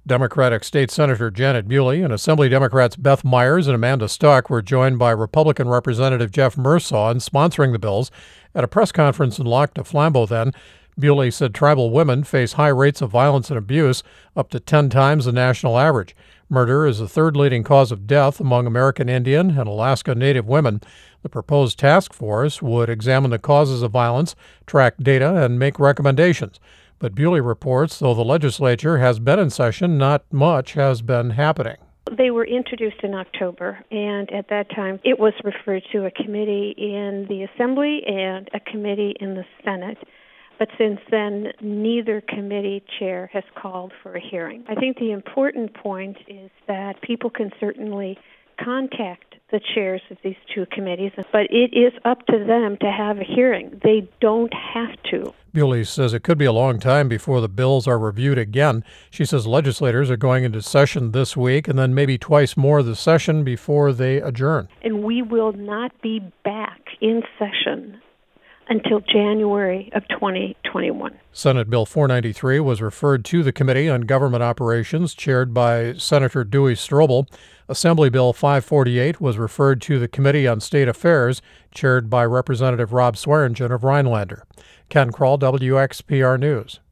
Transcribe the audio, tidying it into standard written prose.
Democratic State Senator Janet Bewley and Assembly Democrats Beth Myers and Amanda Stuck were joined by Republican Representative Jeff Mursaw in sponsoring the bills. At a press conference in Lac du Flambeau then, Bewley said tribal women face high rates of violence and abuse, up to 10 times the national average. Murder is the third leading cause of death among American Indian and Alaska Native women. The proposed task force would examine the causes of violence, track data, and make recommendations. But Bewley reports, though the legislature has been in session, not much has been happening. They were introduced in October, and at that time it was referred to a committee in the Assembly and a committee in the Senate. But since then, neither committee chair has called for a hearing. I think the important point is that people can certainly contact the chairs of these two committees, but it is up to them to have a hearing. They don't have to. Bewley says it could be a long time before the bills are reviewed again. She says legislators are going into session this week and then maybe twice more this session before they adjourn. And we will not be back in session until January of 2021. Senate Bill 493 was referred to the Committee on Government Operations, chaired by Senator Dewey Strobel. Assembly Bill 548 was referred to the Committee on State Affairs, chaired by Representative Rob Swearingen of Rhinelander. Ken Kroll, WXPR News.